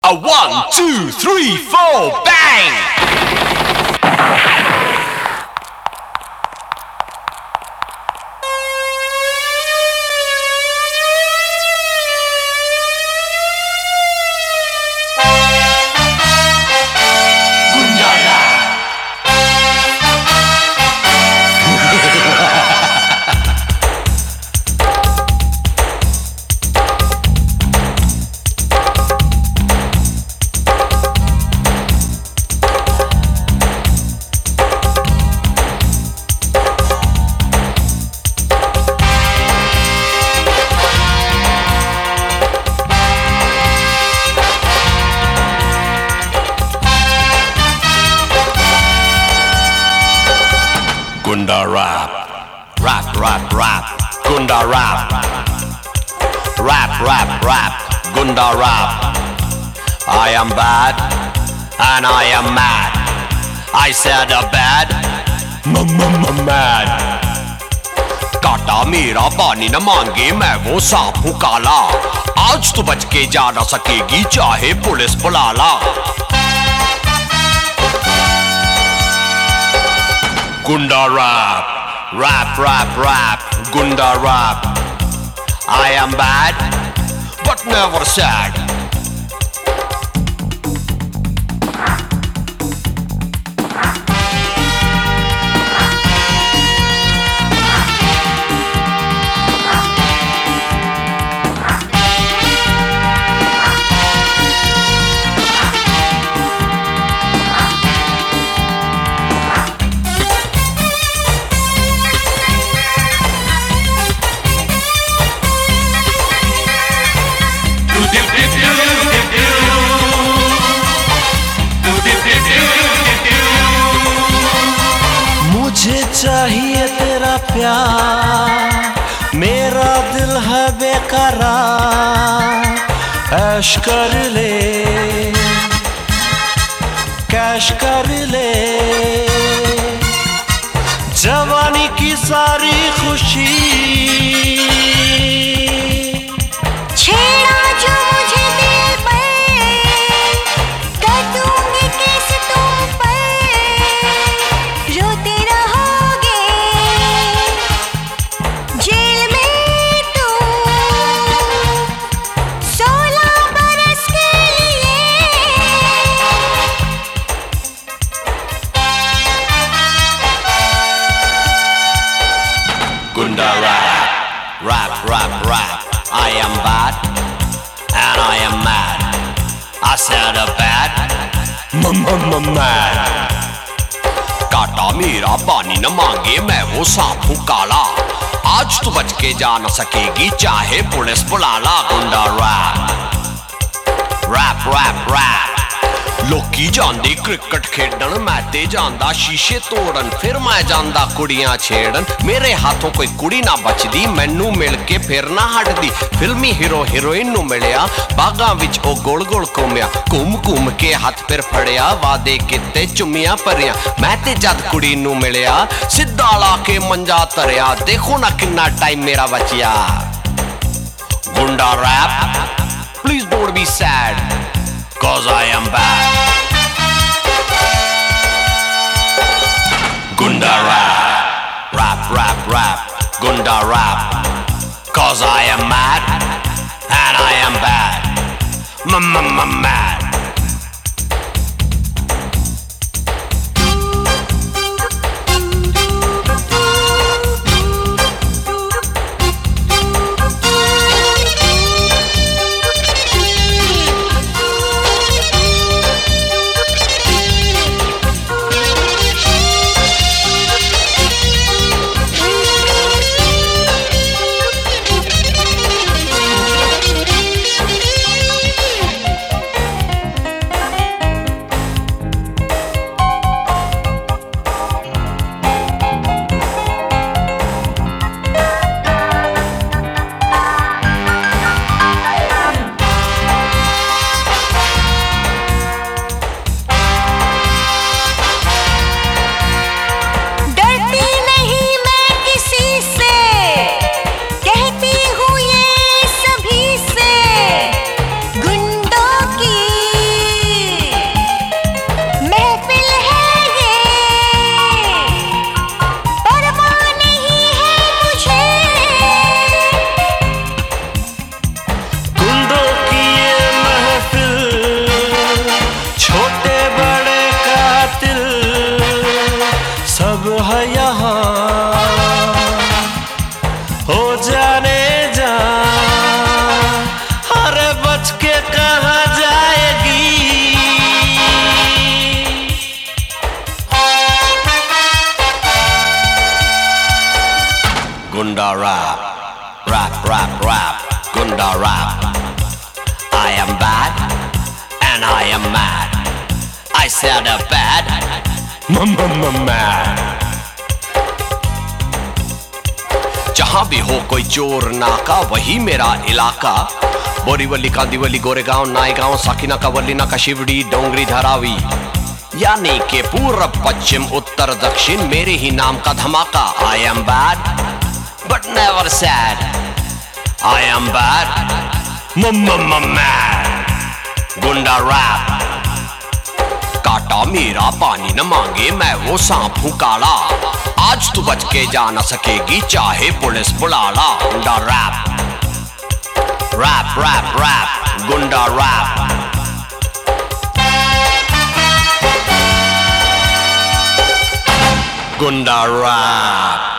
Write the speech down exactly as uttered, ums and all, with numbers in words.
A one, two, three, four, bang! Gunda rap, rap, rap, rap, Gunda rap, rap, rap, rap, Gunda rap. I am bad and I am mad. I said a bad, m-m-m-mad. काटा मेरा पानी न मांगे मैं वो सांप हूँ काला. आज तो बच के जा ना सकेगी चाहे पुलिस बुला ला. Gunda rap, rap, rap, rap, Gunda rap. I am bad, but never sad. मुझे चाहिए तेरा प्यार, मेरा दिल है बेकरार. ऐश कर ले, कैश कर ले, जवानी की सारी खुशी. छेड़ा जो मुझे दिल पर, कर दूंगी किस तुम पर. रोते रहोगे जेल में तुम सोलह बरस के लिए. Gunda rap, rap, rap, rap. I am bad and I am mad. I said a bad, m-m-m-mad. काटा मेरा पानी न मांगे मैं वो सांप हूँ काला. आज तो बच के जा न सकेगी चाहे पुलिस बुला ला. Gunda rap, rap, rap, rap. लोकी जांदे क्रिकेट खेडन मैं ते जांदा शीशे तोड़न. फिर मैं जांदा कुड़ियां छेड़न. मेरे हाथों कोई कुड़ी ना बचदी मैनू मिल के फिर ना हटदी. फिल्मी हीरो हीरोइन नू मिलिया बागां विच ओ गोल गोल घूमिया. घूम घूम के हाथ फिर फड़िया वादे किते चुम्मियां भरिया. मैं ते जद कुड़ी नू मिलिया सिद्धा ला के मंजा धरिया. देखो ना किन्ना टाइम मेरा बचिया. Gunda rap, please don't be sad, cause I am bad. Gunda rap, rap, rap, rap, Gunda rap. Cause I am mad and I am bad. M-m-m-mad. am mad. I said a bad, mad. जहां भी हो कोई चोर नाका वही मेरा इलाका. बोरीवली कांदीवली गोरेगांव नायगांव साकिना कावली नाका शिवड़ी डोंगरी धारावी यानी के पूर्व पश्चिम उत्तर दक्षिण मेरे ही नाम का धमाका. I am bad but never sad. I am bad, mad. गुंडा रैप. काटा मेरा पानी न मांगे मैं वो सांप हूँ काला. आज तू बच के जा न सकेगी चाहे पुलिस बुला ला. गुंडा रैप रैप रैप रैप गुंडा रैप. गुंडा रैप.